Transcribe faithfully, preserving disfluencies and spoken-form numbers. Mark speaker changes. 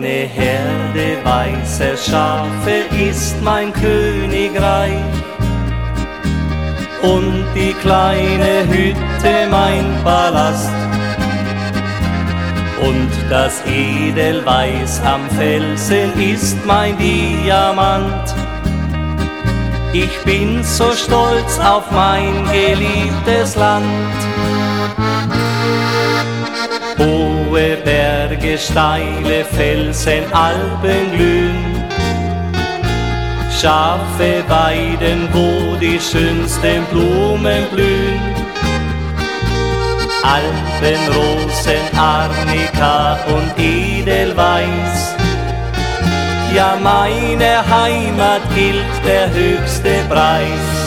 Speaker 1: Eine Herde weißer Schafe ist mein Königreich und die kleine Hütte mein Palast. Und das Edelweiß am Felsen ist mein Diamant. Ich bin so stolz auf mein geliebtes Land. Hohe Berge, steile Felsen, Alpen glühen, scharfe Weiden, wo die schönsten Blumen blühen. Alpenrosen, Arnika und Edelweiß, ja, meine Heimat gilt der höchste Preis.